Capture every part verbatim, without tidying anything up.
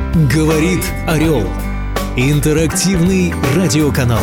Говорит Орел. Интерактивный радиоканал.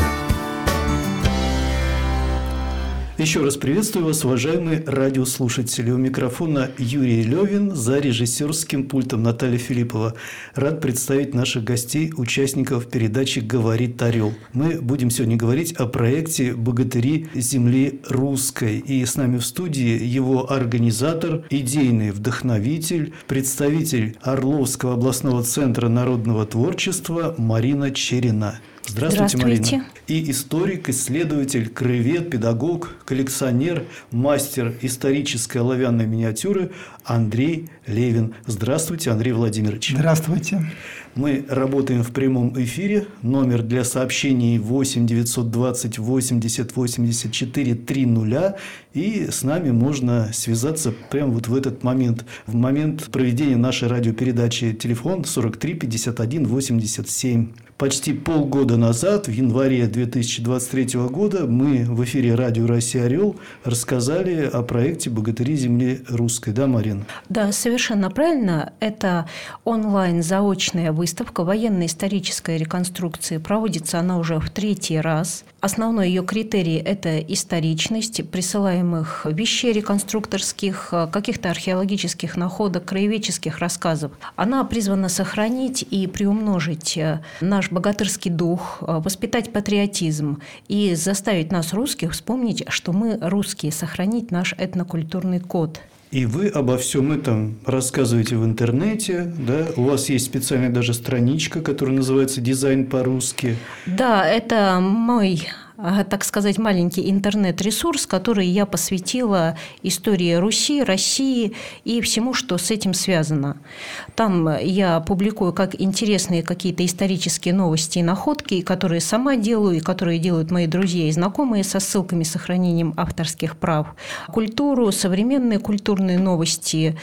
Еще раз приветствую вас, уважаемые радиослушатели. У микрофона Юрий Левин, за режиссерским пультом Наталья Филиппова. Рад представить наших гостей, участников передачи «Говорит Орел». Мы будем сегодня говорить о проекте «Богатыри земли русской». И с нами в студии его организатор, идейный вдохновитель, представитель Орловского областного центра народного творчества Марина Черина. Здравствуйте, Здравствуйте, Марина. И историк, исследователь, краевед, педагог, коллекционер, мастер исторической оловянной миниатюры Андрей Левин. Здравствуйте, Андрей Владимирович. Здравствуйте. Мы работаем в прямом эфире. Номер для сообщений восемь девятьсот двадцать восемьдесят восемьдесят четыре триста. И с нами можно связаться прямо вот в этот момент. В момент проведения нашей радиопередачи телефон сорок три пятьдесят один восемьдесят семь. Почти полгода назад, в январе две тысячи двадцать третьего года, мы в эфире радио «Россия Орел» рассказали о проекте «Богатыри земли русской». Да, Марина? Да, совершенно правильно. Это онлайн-заочная выставка военно-исторической реконструкции. Проводится она уже в третий раз. Основной ее критерий – это историчность присылаемых вещей реконструкторских, каких-то археологических находок, краеведческих рассказов. Она призвана сохранить и приумножить наш богатырский дух, воспитать патриотизм и заставить нас, русских, вспомнить, что мы русские, сохранить наш этнокультурный код. И вы обо всем этом рассказываете в интернете, да? У вас есть специальная даже страничка, которая называется «Дизайн по-русски». Да, это мой, так сказать, маленький интернет-ресурс, который я посвятила истории Руси, России и всему, что с этим связано. Там я публикую как интересные какие-то исторические новости и находки, которые сама делаю, и которые делают мои друзья и знакомые, со ссылками, сохранением авторских прав. Культуру, современные культурные новости,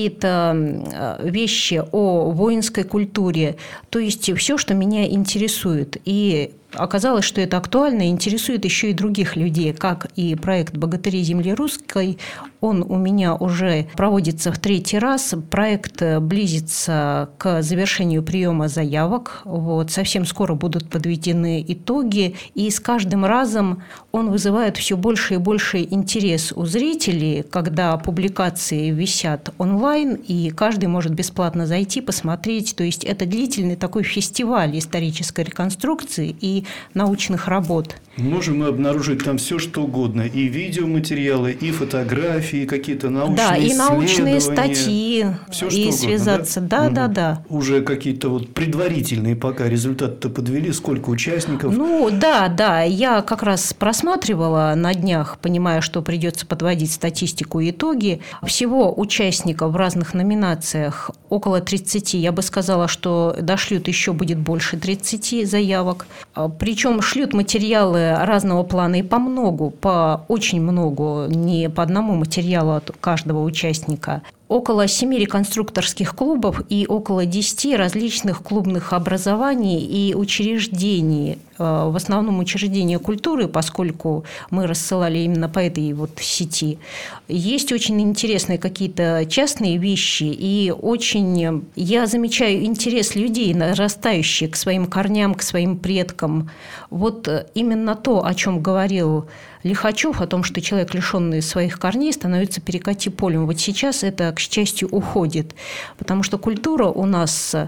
какие-то вещи о воинской культуре. То есть все, что меня интересует. И оказалось, что это актуально и интересует еще и других людей, как и проект «Богатыри земли русской». Он у меня уже проводится в третий раз. Проект близится к завершению приема заявок. Вот. Совсем скоро будут подведены итоги. И с каждым разом он вызывает все больше и больше интерес у зрителей, когда публикации висят онлайн, и каждый может бесплатно зайти, посмотреть. То есть это длительный такой фестиваль исторической реконструкции и научных работ. Можем мы обнаружить там все, что угодно. И видеоматериалы, и фотографии, какие-то научные да, и исследования. научные статьи, все, и угодно, связаться. Да, да, да, да. Уже какие-то вот предварительные пока результаты-то подвели. Сколько участников? Ну, да, да. Я как раз просматривала на днях, понимая, что придется подводить статистику и итоги. Всего участников в разных номинациях около тридцати. Я бы сказала, что дошлют еще будет больше тридцати заявок. Причем шлют материалы разного плана и по многу, по очень многу, не по одному материалу от каждого участника. Около семи реконструкторских клубов и около десяти различных клубных образований и учреждений. В основном учреждения культуры, поскольку мы рассылали именно по этой вот сети. Есть очень интересные какие-то частные вещи, и очень я замечаю интерес людей, нарастающий к своим корням, к своим предкам. Вот именно то, о чем говорил Лихачев, о том, что человек, лишенный своих корней, становится перекати полем. Вот сейчас это, к счастью, уходит, потому что культура у нас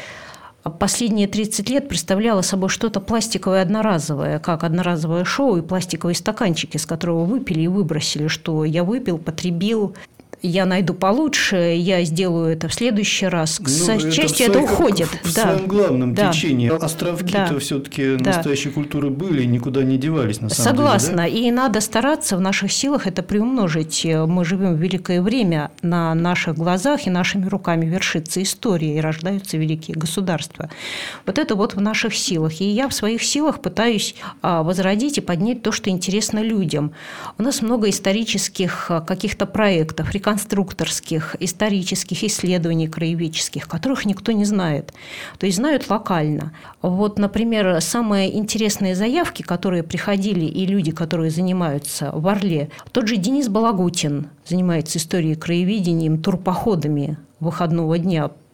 последние тридцать лет представляла собой что-то пластиковое, одноразовое, как одноразовое шоу и пластиковые стаканчики, с которого выпили и выбросили, что я выпил, потребил. Я найду получше, я сделаю это в следующий раз. К ну, счастью, это, это уходит. В да. своем главном да. течении. Островки-то да. все-таки да. настоящей культуры были и никуда не девались, на самом Согласна. деле. Согласна. Да? И надо стараться в наших силах это приумножить. Мы живем в великое время, на наших глазах и нашими руками вершится история, и рождаются великие государства. Вот это вот в наших силах. И я в своих силах пытаюсь возродить и поднять то, что интересно людям. У нас много исторических каких-то проектов, реконструкторских, исторических исследований краеведческих, которых никто не знает. То есть знают локально. Вот, например, самые интересные заявки, которые приходили, и люди, которые занимаются в Орле, тот же Денис Балагутин занимается историей, краеведением, турпоходами выходного дня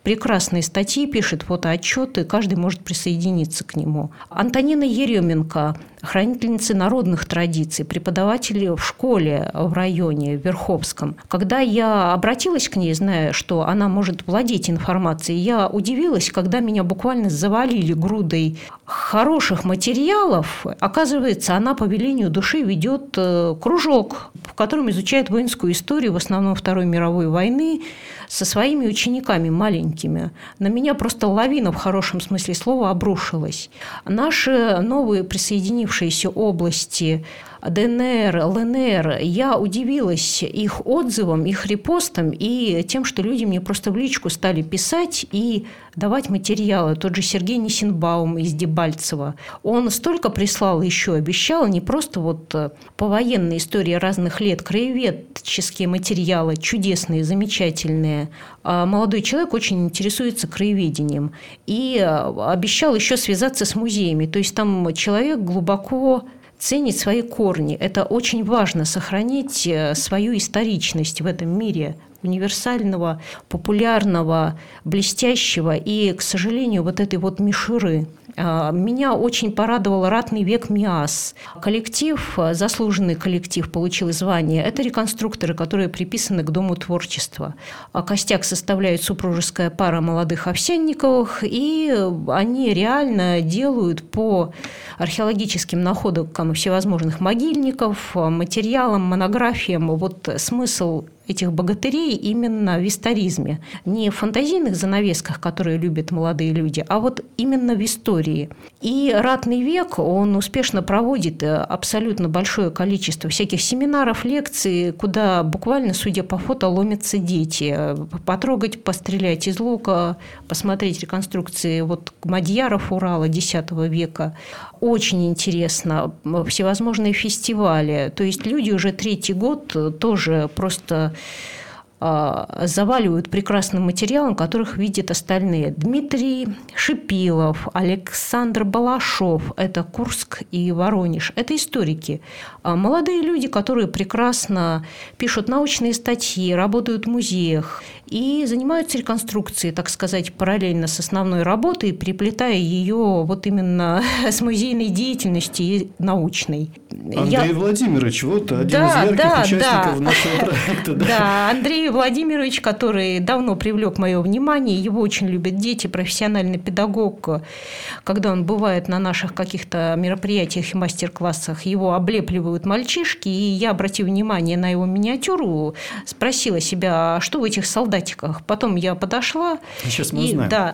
прекрасные статьи пишет, фотоотчеты, каждый может присоединиться к нему. Антонина Еременко, хранительница народных традиций, преподаватель в школе в районе в Верховском. Когда я обратилась к ней, зная, что она может владеть информацией, я удивилась, когда меня буквально завалили грудой хороших материалов. Оказывается, она по велению души ведет кружок, в котором изучает воинскую историю, в основном Второй мировой войны, со своими учениками маленькими. На меня просто лавина в хорошем смысле слова обрушилась. Наши новые присоединившиеся области ДНР, ЛНР, я удивилась их отзывам, их репостам и тем, что люди мне просто в личку стали писать и давать материалы. Тот же Сергей Нисенбаум из Дебальцева. Он столько прислал еще, обещал, не просто вот по военной истории разных лет, краеведческие материалы, чудесные, замечательные. А молодой человек очень интересуется краеведением. И обещал еще связаться с музеями. То есть там человек глубоко ценить свои корни. Это очень важно, сохранить свою историчность в этом мире универсального, популярного, блестящего и, к сожалению, вот этой вот мишуры. Меня очень порадовал «Ратный век МИАС». Коллектив, заслуженный коллектив, получил звание. Это реконструкторы, которые приписаны к Дому творчества. Костяк составляет супружеская пара молодых Овсянниковых, и они реально делают по археологическим находкам всевозможных могильников, материалам, монографиям. Вот смысл этих богатырей именно в историзме. Не в фантазийных занавесках, которые любят молодые люди, а вот именно в истории. И «Ратный век», он успешно проводит абсолютно большое количество всяких семинаров, лекций, куда буквально, судя по фото, ломятся дети. Потрогать, пострелять из лука, посмотреть реконструкции вот мадьяров Урала десятого века. Очень интересно. Всевозможные фестивали. То есть люди уже третий год тоже просто заваливают прекрасным материалом, которых видят остальные. Дмитрий Шипилов, Александр Балашов – это Курск и Воронеж. Это историки. Молодые люди, которые прекрасно пишут научные статьи, работают в музеях и занимаются реконструкцией, так сказать, параллельно с основной работой, переплетая ее вот именно с музейной деятельностью и научной. Андрей Я... Владимирович, вот один да, из ярких да, участников да. нашего проекта. Да. да, Андрей Владимирович, который давно привлек мое внимание, его очень любят дети, профессиональный педагог. Когда он бывает на наших каких-то мероприятиях и мастер-классах, его облепливают мальчишки, и я, обратив внимание на его миниатюру, спросила себя, а что в этих солдатиках? Потом я подошла. Сейчас мы и, узнаем. Да,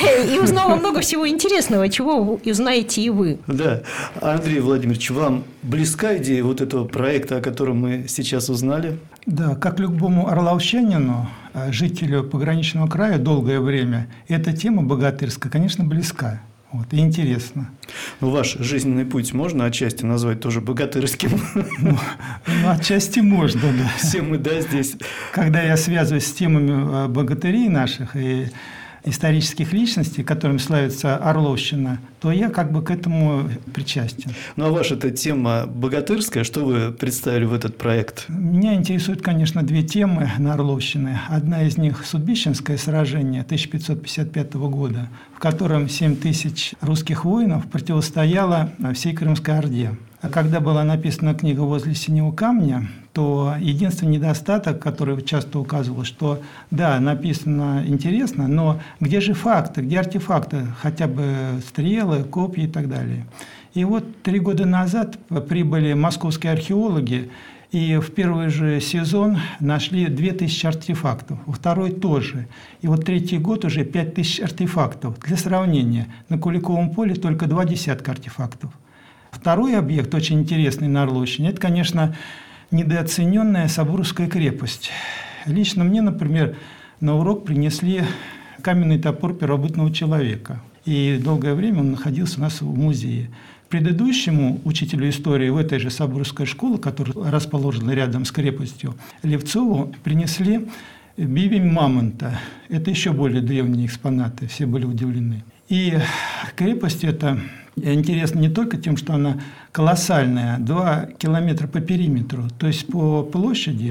и узнала много всего интересного, чего узнаете и вы. Да. Андрей Владимирович, вам близка идея вот этого проекта, о котором мы сейчас узнали? Да, как любому орловчанину, жителю пограничного края долгое время, эта тема богатырская, конечно, близка. Вот, и интересно. Ну, ваш жизненный путь можно отчасти назвать тоже богатырским? Ну, ну отчасти можно, да. Все мы, да, здесь. Когда я связываюсь с темами богатырей наших и исторических личностей, которыми славится Орловщина, то я как бы к этому причастен. Ну, а ваша эта тема богатырская, что вы представили в этот проект? Меня интересуют, конечно, две темы на Орловщине. Одна из них – Судьбищенское сражение тысяча пятьсот пятьдесят пятого года, в котором семь тысяч русских воинов противостояло всей Крымской Орде. А когда была написана книга «Возле синего камня», то единственный недостаток, который часто указывал, что да, написано интересно, но где же факты, где артефакты, хотя бы стрелы, копья и так далее. И вот три года назад прибыли московские археологи, и в первый же сезон нашли две тысячи артефактов, во второй тоже. И вот третий год уже пять тысяч артефактов. Для сравнения, на Куликовом поле только два десятка артефактов. Второй объект, очень интересный на Орловщине, это, конечно, недооцененная Соборская крепость. Лично мне, например, на урок принесли каменный топор первобытного человека. И долгое время он находился у нас в музее. Предыдущему учителю истории в этой же Соборской школе, которая расположена рядом с крепостью, Левцову, принесли бивень мамонта. Это еще более древние экспонаты, все были удивлены. И крепость эта интересна не только тем, что она колоссальная, два километра по периметру, то есть по площади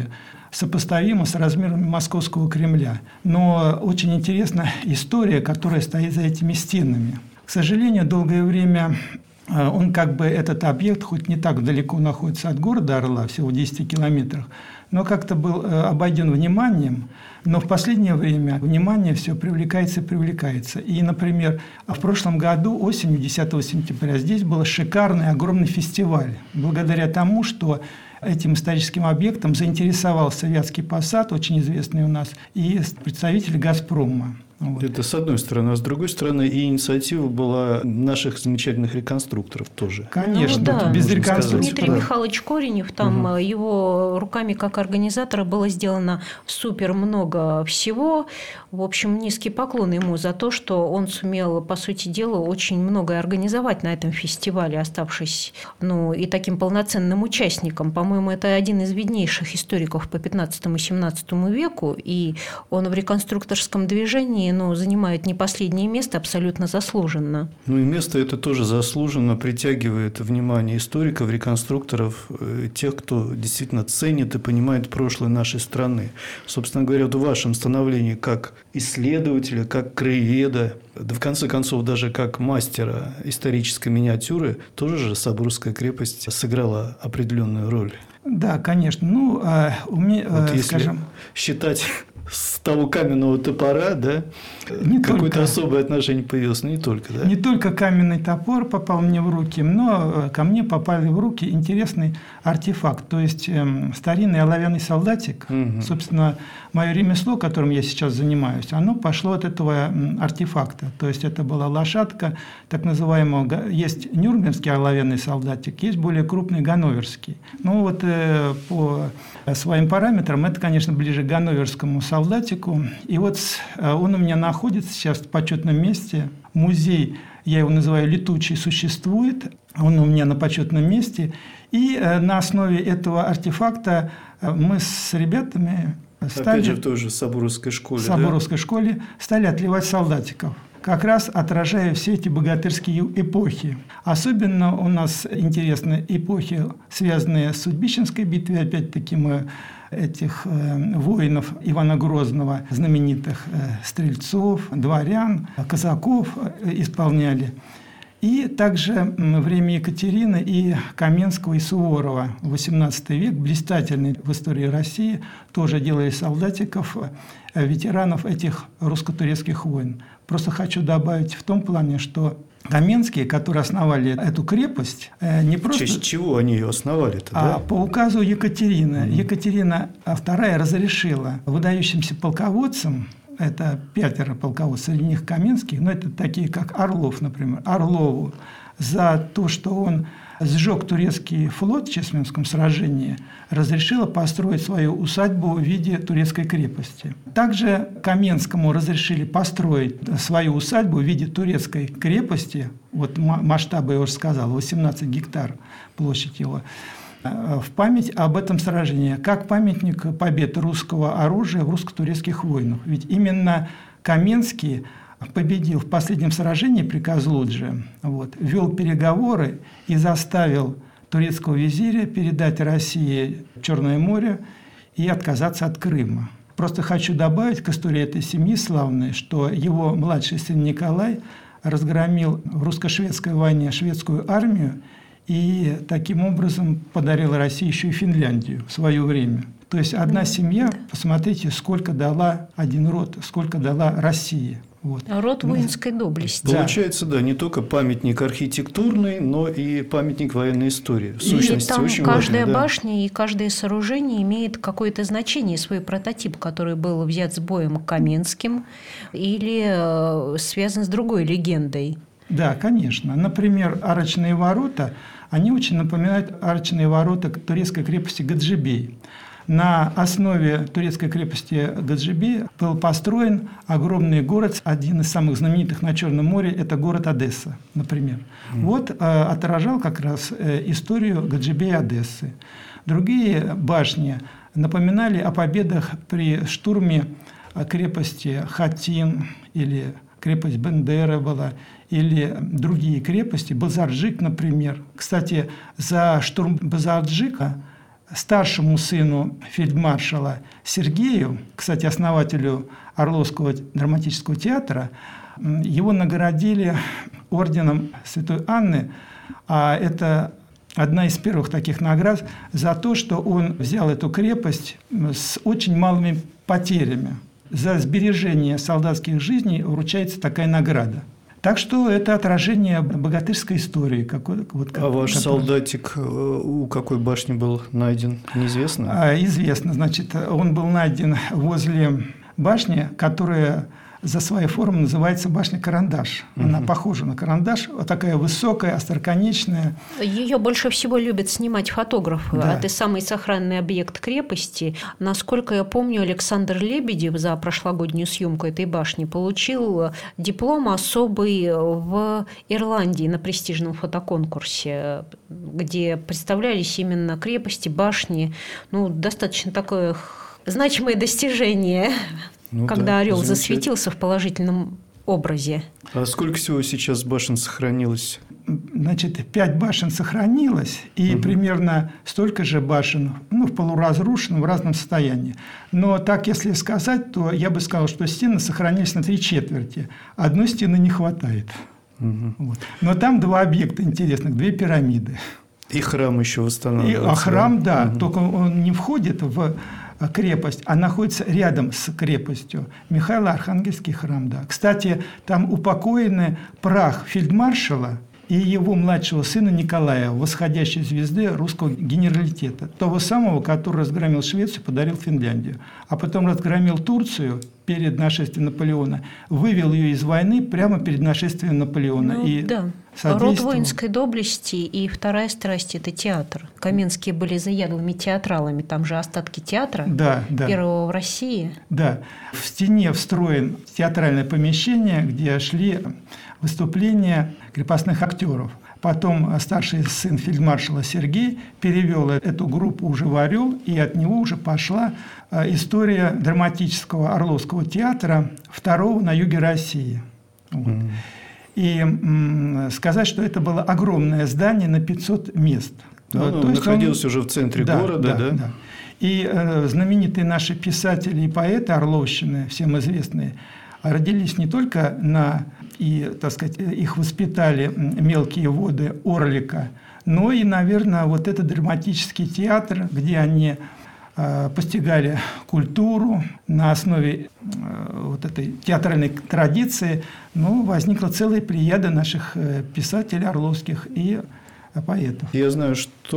сопоставимо с размерами Московского Кремля. Но очень интересна история, которая стоит за этими стенами. К сожалению, долгое время он как бы, этот объект, хоть не так далеко находится от города Орла, всего в десяти километрах, но как-то был обойден вниманием. Но в последнее время внимание все привлекается и привлекается. И, например, в прошлом году, осенью, десятого сентября, здесь был шикарный, огромный фестиваль. Благодаря тому, что этим историческим объектом заинтересовался Вятский Посад, очень известный у нас, и представитель «Газпрома». Вот. Это с одной стороны. А с другой стороны, и инициатива была наших замечательных реконструкторов тоже. Конечно, ну, да. без реконструкции. Дмитрий да. Михайлович Коренев, там угу. его руками как организатора было сделано супер много всего. В общем, низкий поклон ему за то, что он сумел, по сути дела, очень многое организовать на этом фестивале, оставшись ну, и таким полноценным участником. По-моему, это один из виднейших историков по пятнадцатому-семнадцатому веку, и он в реконструкторском движении но занимает не последнее место, абсолютно заслуженно. Ну и место это тоже заслуженно притягивает внимание историков, реконструкторов, тех, кто действительно ценит и понимает прошлое нашей страны. Собственно говоря, вот в вашем становлении как исследователя, как краеведа, да в конце концов даже как мастера исторической миниатюры, тоже же Соборская крепость сыграла определенную роль. Да, конечно. Ну, а у меня, вот если скажем, считать с того каменного топора, да, не какое-то только, особое отношение появилось, но не только, да? Не только каменный топор попал мне в руки, но ко мне попали в руки интересный артефакт, то есть э, старинный оловянный солдатик. Угу. Собственно, мое ремесло, которым я сейчас занимаюсь, оно пошло от этого артефакта. То есть это была лошадка, так называемого, есть нюрнбергский оловянный солдатик, есть более крупный ганноверский. Ну вот э, по своим параметрам это, конечно, ближе к ганноверскому солдатику. И вот он у меня находится сейчас в почетном месте. Музей, я его называю «Летучий», существует. Он у меня на почетном месте. И на основе этого артефакта мы с ребятами стали... Опять же, в той же Соборовской школе. В Соборовской да? школе стали отливать солдатиков, как раз отражая все эти богатырские эпохи. Особенно у нас интересны эпохи, связанные с Судьбищенской битвой. Опять-таки мы этих э, воинов Ивана Грозного, знаменитых э, стрельцов, дворян, казаков э, исполняли. И также время Екатерины и Каменского и Суворова, восемнадцатый век, блистательный в истории России, тоже делали солдатиков, ветеранов этих русско-турецких войн. Просто хочу добавить в том плане, что Каменские, которые основали эту крепость, не просто... В честь чего они ее основали-то, да? А по указу Екатерины. Mm-hmm. Екатерина вторая разрешила выдающимся полководцам, это пятеро полководцев, среди них Каменских, но это такие, как Орлов, например, Орлову, за то, что он сжег турецкий флот в Чесменском сражении, разрешила построить свою усадьбу в виде турецкой крепости. Также Каменскому разрешили построить свою усадьбу в виде турецкой крепости, вот масштабы я уже сказал, восемнадцать гектар площадь его, в память об этом сражении, как памятник побед русского оружия в русско-турецких войнах. Ведь именно Каменский победил в последнем сражении при Козлодже, вот, вел переговоры и заставил турецкого визиря передать России Черное море и отказаться от Крыма. Просто хочу добавить к истории этой семьи славной, что его младший сын Николай разгромил в русско-шведской войне шведскую армию и таким образом подарил России еще и Финляндию в свое время. То есть одна семья, посмотрите, сколько дала один род, сколько дала России. Вот. Род воинской доблести. Получается, да, не только памятник архитектурный, но и памятник военной истории. В сущности, и там очень каждая важный, да? башня и каждое сооружение имеет какое-то значение, свой прототип, который был взят с боем Каменским или связан с другой легендой. Да, конечно. Например, арочные ворота, они очень напоминают арочные ворота турецкой крепости Гаджибей. На основе турецкой крепости Гаджибей был построен огромный город, один из самых знаменитых на Черном море, это город Одесса, например. Mm. Вот э, отражал как раз э, историю Гаджибея Одессы. Другие башни напоминали о победах при штурме крепости Хатин, или крепость Бендера была, или другие крепости, Базарджик, например. Кстати, за штурм Базарджика старшему сыну фельдмаршала Сергею, кстати, основателю Орловского драматического театра, его наградили орденом Святой Анны, а это одна из первых таких наград за то, что он взял эту крепость с очень малыми потерями. За сбережение солдатских жизней вручается такая награда. Так что это отражение богатырской истории. Какой, вот, а ваш который... солдатик у какой башни был найден, неизвестно? А, известно. Значит, он был найден возле башни, которая за своей формой называется башня Карандаш. Она угу. похожа на карандаш, вот такая высокая, остроконечная. Ее больше всего любят снимать фотографы. Да. Это самый сохранный объект крепости. Насколько я помню, Александр Лебедев за прошлогоднюю съемку этой башни получил диплом особый в Ирландии на престижном фотоконкурсе, где представлялись именно крепости, башни. Ну, достаточно такое значимое достижение. Ну, когда да, орел засветился в положительном образе. А сколько всего сейчас башен сохранилось? Значит, пять башен сохранилось, и угу. примерно столько же башен, ну, в полуразрушенном, в разном состоянии. Но так, если сказать, то я бы сказал, что стены сохранились на три четверти. Одной стены не хватает. Угу. Вот. Но там два объекта интересных, две пирамиды. И храм еще восстанавливается. И, а храм, да, угу. только он не входит в крепость, а находится рядом с крепостью. Михаило-Архангельский храм, да. Кстати, там упокоены прах фельдмаршала и его младшего сына Николая, восходящей звезды русского генералитета, того самого, который разгромил Швецию, подарил Финляндию, а потом разгромил Турцию перед нашествием Наполеона, вывел ее из войны прямо перед нашествием Наполеона. Ну, и да. Род воинской доблести и вторая страсть – это театр. Каменские были заядлыми театралами, там же остатки театра, да, да. первого в России. Да. В стене встроен театральное помещение, где шли выступления крепостных актеров. Потом старший сын фельдмаршала Сергей перевел эту группу уже в «Орел», и от него уже пошла история драматического Орловского театра, второго на юге России. Вот. Mm. И м, сказать, что это было огромное здание на пятьсот мест. Ну, То ну, есть находился он... уже в центре да, города, да? да? да. И э, знаменитые наши писатели и поэты Орловщины, всем известные, родились не только на, и, так сказать, их воспитали мелкие воды Орлика, но и, наверное, вот этот драматический театр, где они э, постигали культуру на основе э, вот этой театральной традиции, ну, возникла целая плеяда наших э, писателей орловских и поэтов. Я знаю,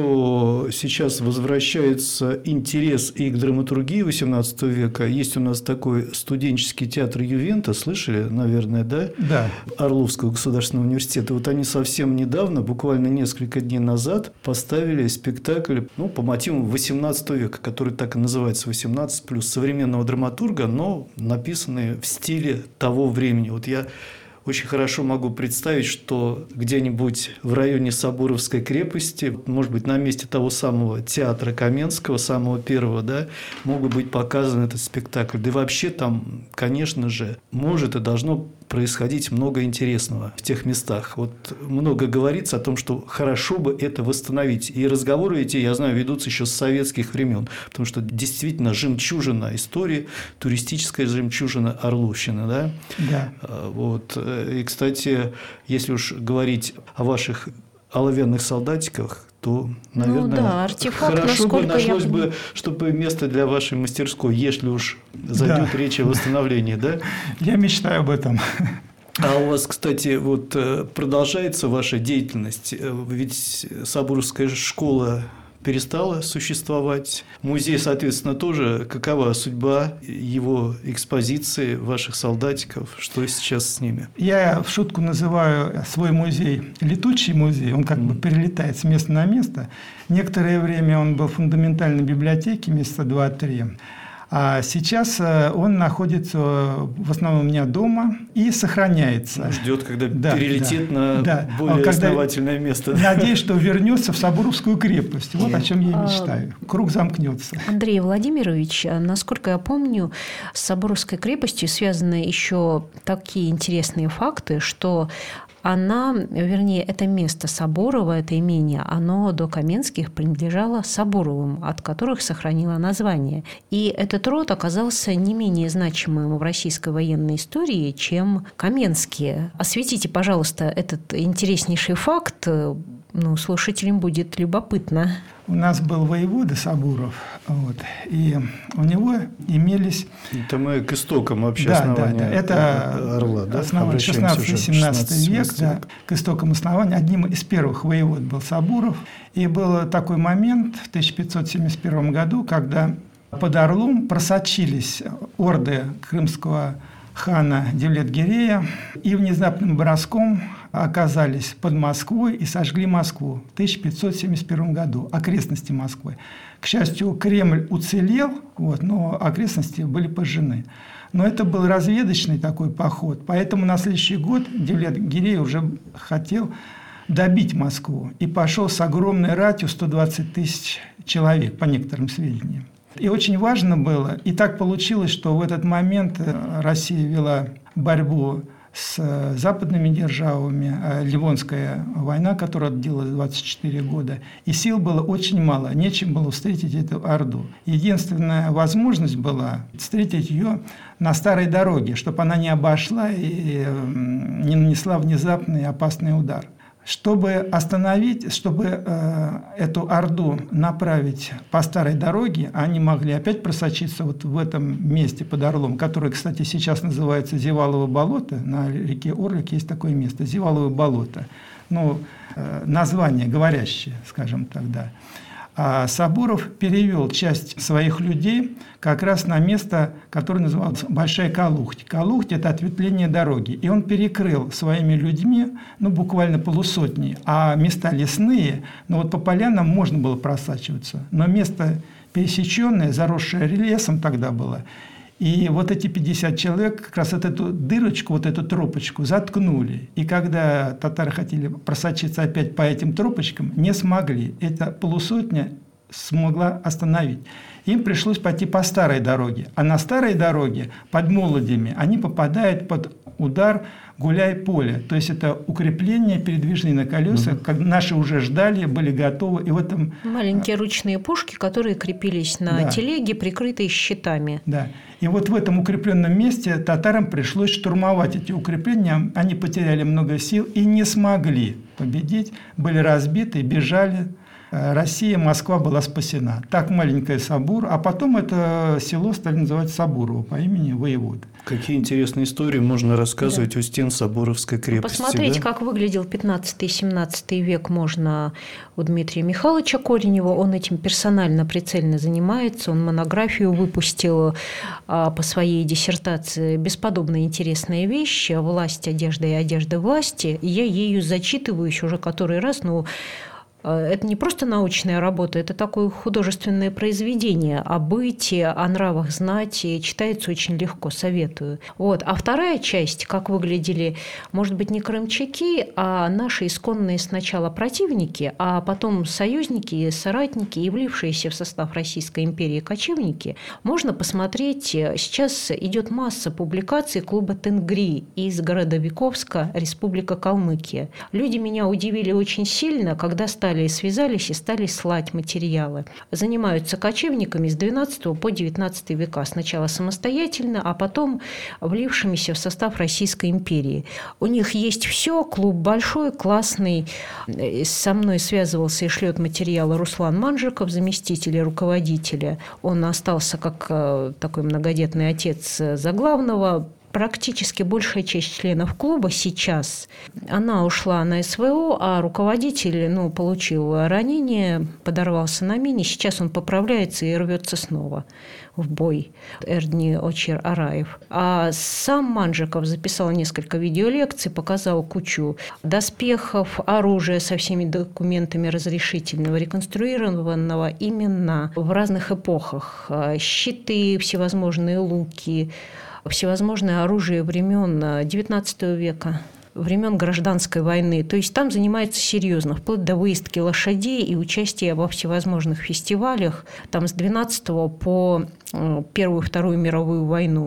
что сейчас возвращается интерес и к драматургии восемнадцатого века. Есть у нас такой студенческий театр «Ювента», слышали, наверное, да? Да. Орловского государственного университета. Вот они совсем недавно, буквально несколько дней назад, поставили спектакль, ну, по мотивам восемнадцатого века, который так и называется «восемнадцать плюс», современного драматурга, но написанный в стиле того времени. Вот я очень хорошо могу представить, что где-нибудь в районе Соборовской крепости, может быть, на месте того самого театра Каменского, самого первого, да, могут быть показаны этот спектакль. Да и вообще там, конечно же, может и должно происходить много интересного в тех местах. Вот много говорится о том, что хорошо бы это восстановить. И разговоры эти, я знаю, ведутся еще с советских времен, потому что действительно жемчужина истории, туристическая жемчужина Орловщины, да? Да. Вот. И, кстати, если уж говорить о ваших оловянных солдатиках, то, наверное, ну, да, артефакт, хорошо бы нашлось я... бы, чтобы место для вашей мастерской, если уж зайдет да. речь о восстановлении, да? Я мечтаю об этом. А у вас, кстати, вот продолжается ваша деятельность, ведь Соборовская школа перестала существовать. Музей, соответственно, тоже. Какова судьба его экспозиции, ваших солдатиков? Что сейчас с ними? Я в шутку называю свой музей летучий музей. Он как mm. бы перелетает с места на место. Некоторое время он был в фундаментальной библиотеке, месяца два-три. А сейчас он находится в основном у меня дома и сохраняется. Он ждет, когда да, перелетит да, на да. более когда основательное место. Надеюсь, что вернется в Соборовскую крепость. Вот о чем я и мечтаю. Круг замкнется. Андрей Владимирович, насколько я помню, с Соборовской крепостью связаны еще такие интересные факты, что она, вернее, это место Соборово, это имение, оно до Каменских принадлежало Соборовым, от которых сохранило название. И этот род оказался не менее значимым в российской военной истории, чем Каменские. Осветите, пожалуйста, этот интереснейший факт. Ну, слушателям будет любопытно. У нас был воевода Сабуров, вот, и у него имелись... Это мы к истокам вообще да, основания да, да. Это Орла, да? основание шестнадцатый-семнадцатый век, да, к истокам основания. Одним из первых воевод был Сабуров. И был такой момент в тысяча пятьсот семьдесят первом году, когда под Орлом просочились орды крымского хана Девлет-Гирея и внезапным броском оказались под Москвой и сожгли Москву в тысяча пятьсот семьдесят первом году, окрестности Москвы. К счастью, Кремль уцелел, вот, но окрестности были пожжены. Но это был разведочный такой поход, поэтому на следующий год Девлет-Гирей уже хотел добить Москву и пошел с огромной ратью сто двадцать тысяч человек, по некоторым сведениям. И очень важно было, и так получилось, что в этот момент Россия вела борьбу с западными державами, Ливонская война, которая длилась двадцать четыре года, и сил было очень мало, нечем было встретить эту орду. Единственная возможность была встретить ее на старой дороге, чтобы она не обошла и не нанесла внезапный опасный удар. Чтобы остановить, чтобы э, эту орду направить по старой дороге, они могли опять просочиться вот в этом месте под Орлом, которое, кстати, сейчас называется Зевалово болото. На реке Орлик есть такое место, Зевалово болото. Ну, э, название говорящее, скажем так, да. А Сабуров перевел часть своих людей как раз на место, которое называлось Большая Калухть. Калухть – это ответвление дороги. И он перекрыл своими людьми, ну, буквально полусотни, а места лесные, ну, вот по полянам можно было просачиваться. Но место пересеченное, заросшее лесом тогда было. И вот эти пятьдесят человек как раз эту дырочку, вот эту тропочку заткнули. И когда татары хотели просочиться опять по этим тропочкам, не смогли. Эта полусотня смогла остановить. Им пришлось пойти по старой дороге. А на старой дороге под Молодями они попадают под удар Гуляй-Поле. То есть это укрепление передвижные на колесах. Угу. Как наши уже ждали, были готовы. И в этом... Маленькие ручные пушки, которые крепились на да. телеге, прикрытые щитами. Да. И вот в этом укрепленном месте татарам пришлось штурмовать эти укрепления. Они потеряли много сил и не смогли победить. Были разбиты, бежали. Россия, Москва была спасена. Так маленькая Сабур, а потом это село стали называть Сабурово по имени воевода. Какие интересные истории можно рассказывать да. у стен Сабуровской крепости. Посмотреть, да? как выглядел пятнадцатый-семнадцатый век, можно у Дмитрия Михайловича Коренева. Он этим персонально, прицельно занимается. Он монографию выпустил а, по своей диссертации. Бесподобно интересная вещь «Власть, одежда и одежда власти». И я ею зачитываюсь уже который раз, но это не просто научная работа, это такое художественное произведение. О быте, о нравах знать читается очень легко, советую. Вот. А вторая часть, как выглядели, может быть, не крымчаки, а наши исконные сначала противники, а потом союзники, соратники и влившиеся в состав Российской империи кочевники, можно посмотреть. Сейчас идет масса публикаций клуба Тенгри из Городовиковска, Республика Калмыкия. Люди меня удивили очень сильно, когда стали связались и стали слать материалы. Занимаются кочевниками с двенадцатого по девятнадцатый века. Сначала самостоятельно, а потом влившимися в состав Российской империи. У них есть все, клуб большой, классный. Со мной связывался и шлет материалы Руслан Манжиков, заместитель руководителя. Он остался как такой многодетный отец заглавного. Практически большая часть членов клуба сейчас, она ушла на СВО, а руководитель ну, получил ранение, подорвался на мине. Сейчас он поправляется и рвется снова в бой. Эрдни Очер Араев. А сам Манжиков записал несколько видеолекций, показал кучу доспехов, оружия со всеми документами разрешительного, реконструированного именно в разных эпохах. Щиты, всевозможные луки, всевозможное оружие времен девятнадцатого века, времен гражданской войны. То есть там занимается серьезно, вплоть до выездки лошадей и участия во всевозможных фестивалях. Там с двенадцатого по Первую и Вторую мировую войну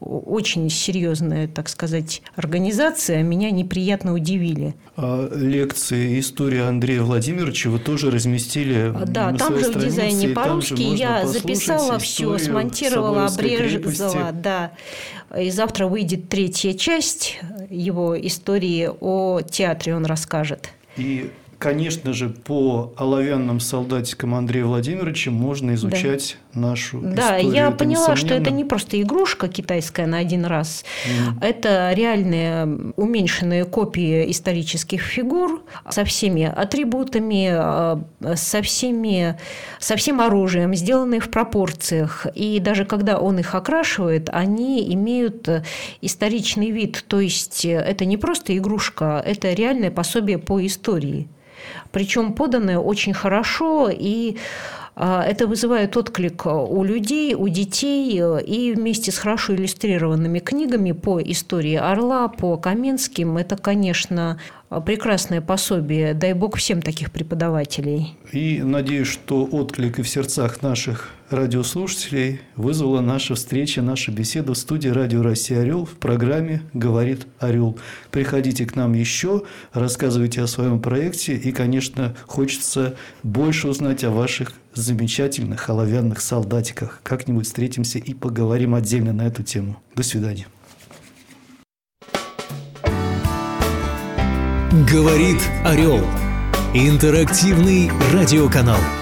очень серьезная, так сказать, организация, меня неприятно удивили. А лекции «История Андрея Владимировича» вы тоже разместили да, на там своей же в странице, дизайне по-русски я записала все, смонтировала, обрезала. Да. И завтра выйдет третья часть его истории о театре, он расскажет. И, конечно же, по оловянным солдатикам Андрея Владимировича можно изучать да. нашу да, историю. Да, я это поняла, несомненно... что это не просто игрушка китайская на один раз. Mm. Это реальные уменьшенные копии исторических фигур со всеми атрибутами, со, всеми, со всем оружием, сделанные в пропорциях. И даже когда он их окрашивает, они имеют историчный вид. То есть это не просто игрушка, это реальное пособие по истории. Причем поданное очень хорошо, и это вызывает отклик у людей, у детей, и вместе с хорошо иллюстрированными книгами по истории Орла, по Каменским, это, конечно, прекрасное пособие. Дай бог всем таких преподавателей. И надеюсь, что отклик и в сердцах наших радиослушателей вызвала наша встреча, наша беседа в студии Радио Россия «Орел» в программе «Говорит Орел». Приходите к нам еще, рассказывайте о своем проекте, и, конечно, хочется больше узнать о ваших замечательных оловянных солдатиках. Как-нибудь встретимся и поговорим отдельно на эту тему. До свидания. Говорит Орел. Интерактивный радиоканал.